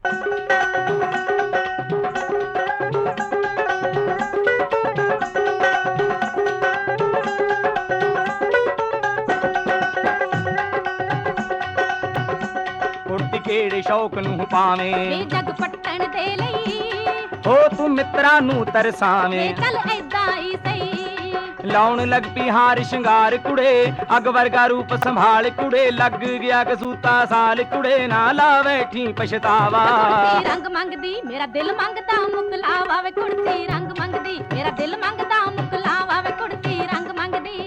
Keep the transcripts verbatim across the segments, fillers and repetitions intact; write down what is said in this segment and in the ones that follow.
ਕਿਹੜੇ ਸ਼ੌਕ ਨੂੰ ਪਾਵੇਂ ਵੇ ਜਗ ਪੱਟਣ ਦੇ ਲਈ ਹੋ ਤੂੰ ਮਿੱਤਰਾਂ ਨੂੰ ਤਰਸਾਵੇਂ ਚੱਲ ਐਦਾਂ ਹੀ ਸਹੀ ਲਾਉਣ ਲੱਗ ਪਈ ਹਾਰ ਸ਼ਿੰਗਾਰ ਕੁੜੇ ਅੱਗ ਵਰਗਾ ਰੂਪ ਸੰਭਾਲ ਕੁੜੇ ਲੱਗ ਗਿਆ ਕਸੂਤਾ ਸਾਲ ਕੁੜੇ ਨਾ ਲਾ ਬੈਠੀ ਪਛਤਾਵਾ ਰੰਗ ਮੰਗਦੀ ਮੇਰਾ ਦਿਲ ਮੰਗਦਾ ਮੁਕਲਾਵਾ ਵੇ ਕੁੜਤੀ ਰੰਗ ਮੰਗਦੀ ਮੇਰਾ ਦਿਲ ਮੰਗਦਾ ਮੁਕਲਾਵਾ ਵੇ ਕੁੜਤੀ ਰੰਗ ਮੰਗਦੀ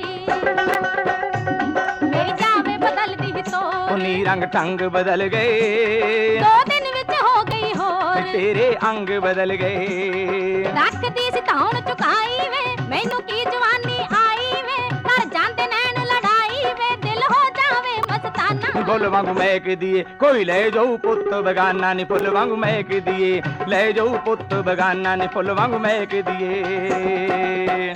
ਮੇਰੀ ਜਾਵੇ ਬਦਲਦੀ ਵੀ ਤੋ ਨੀ ਰੰਗ ਢੰਗ ਬਦਲ ਗਏ ਦੋ ਦਿਨ ਵਿੱਚ ਹੋ ਗਈ ਹੋਰ ਤੇਰੇ ਅੰਗ ਬਦਲ ਗਏ ਰੱਖਦੀ ਸੀ ਧੌਣ ਚੁਕਾਈ ਵੇ ਮੈਨੂੰ ਕੀ ਜਵਾਨੀ ਆਈ ਵੇ ਕਰ ਜਾਂਦੇ ਨੈਣ ਲੜਾਈ ਵੇ ਦਿਲ ਹੋ ਜਾਵੇ ਮਸਤਾਨਾ ਫੁੱਲ ਵਾਂਗੂ ਮਹਿਕ ਦੀਏ ਕੋਈ ਲੈ ਜਾਊ ਪੁੱਤ ਬਗਾਨਾ ਨੀ ਫੁੱਲ ਵਾਂਗੂ ਮਹਿਕ ਦੀਏ ਲੈ ਜਾਊ ਪੁੱਤ ਬਗਾਨਾ ਨੀ ਫੁੱਲ ਵਾਂਗੂ ਮਹਿਕ ਦੀਏ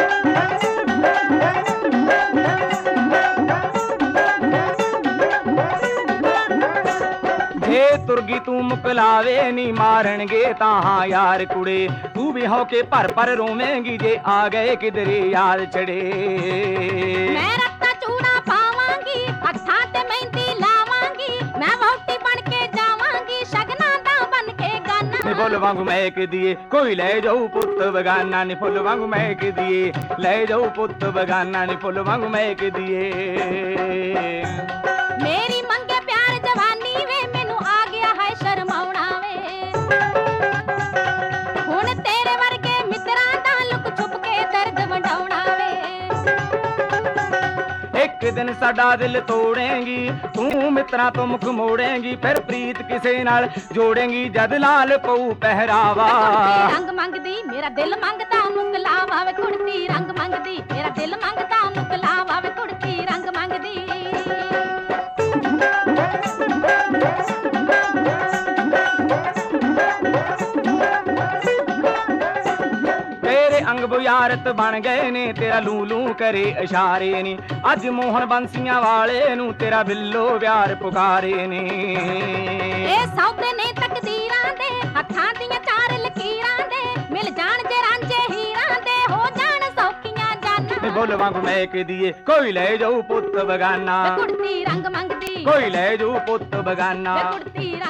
ਜੇ ਤੁਰਗੀ ਤੂੰ ਮੁਕਲਾਵੇ ਨੀ ਮਾਰਨਗੇ ਤਾਂ ਹਾਂ ਯਾਰ ਕੁੜੇ ਤੂੰ ਵੀ ਹੋ ਕੇ ਭਰ ਭਰ ਰੋਵੇਂਗੀ ਜੇ ਆ ਗਏ ਕਿਧਰੇ ਯਾਦ ਚੜੇ ਮੈਂ ਰੱਤਾ ਚੂੜਾ ਪਾਵਾਂਗੀ ਹੱਥਾਂ ਤੇ ਮਹਿੰਦੀ ਲਾਵਾਂਗੀ ਮੈਂ ਵਹੁਟੀ ਬਣ ਕੇ ਜਾਵਾਂਗੀ ਸ਼ਗਨਾਂ ਦਾ ਬਣ ਕੇ ਗਾਨਾ ਨੀ ਫੁੱਲ ਵਾਂਗੂ ਮਹਿਕ ਦੀਏ ਕੋਈ ਲੈ ਜਾਊ ਪੁੱਤ ਬਗਾਨਾ ਨੀ ਫੁੱਲ ਵਾਂਗੂ ਮਹਿਕ ਦੀਏ ਲੈ ਜਾਊ ਪੁੱਤ ਬਗਾਨਾ ਨੀ ਫੁੱਲ ਵਾਂਗੂ ਮਹਿਕ ਦੀਏ ਮੇਰੀ ਮੰਗੇ ਪਿਆਰ ਜਵਾਨੀ ਵੇ ਮੈਨੂੰ ਆ ਗਿਆ ਹੈ ਸ਼ਰਮਾਉਣਾ ਵੇ ਹੁਣ ਤੇਰੇ ਵਰਗੇ ਮਿੱਤਰਾਂ ਦਾ ਲੁਕ ਛੁਪ ਕੇ ਦਰਦ ਵੰਡਾਉਣਾ ਵੇ ਇੱਕ ਦਿਨ ਸਾਡਾ ਦਿਲ ਤੋੜੇਂਗੀ ਤੂੰ ਮਿੱਤਰਾਂ ਤੋਂ ਮੁਖ ਮੋੜੇਂਗੀ ਫਿਰ ਪ੍ਰੀਤ ਕਿਸੇ ਨਾਲ ਜੋੜੇਂਗੀ ਜਦ ਲਾਲ ਪਊ ਪਹਿਰਾਵਾ ਰੰਗ ਮੰਗਦੀ ਮੇਰਾ ਦਿਲ ਮੰਗਦਾ ਮੁਕਲਾਵਾ ਵੇ ਕੁੜਤੀ ਰੰਗ ਮੰਗਦੀ ਮੇਰਾ ਦਿਲ ਮੰਗਦਾ ਮੁਕਲਾਵਾ ਵੇ ਕੁੜਤੀ ਰੰਗ ਮੰਗਦੀ ਤੇਰੇ ਅੰਗ ਬੁਝਾਰਤ ਬਣ ਗਏ ਨੇ ਤੇਰਾ ਲੂ ਲੂ ਕਰੇ ਇਸ਼ਾਰੇ ਨੇ ਅੱਜ ਮੋਹਨ ਬੰਸੀਆਂ ਵਾਲੇ ਨੂੰ ਤੇਰਾ ਬਿੱਲੋ ਪਿਆਰ ਪੁਕਾਰੇ ਨੇ ਇਹ ਸੌਦੇ ਨੇ ਤਕਦੀਰਾਂ ਦੇ ਹੱਥਾਂ ਦੀਆਂ ਚਾਰ ਲਕੀਰਾਂ ਦੇ ਮਿਲ ਜਾਣ ਜੇ ਰਾਂਝੇ ਹੀਰਾਂ ਦੇ ਹੋ ਜਾਣ ਸੌਖੀਆਂ ਜਾਨਾਂ ਫੁੱਲ ਵਾਂਗੂ ਮਹਿਕ ਦੀਏ ਕੋਈ ਲੈ ਜਾਊ ਪੁੱਤ ਬਗਾਨਾ ਕੁੜਤੀ ਰੰਗ ਮੰਗਦੀ ਕੋਈ ਲੈ ਜਾਊ ਪੁੱਤ ਬਗਾਨਾ ਕੁੜਤੀ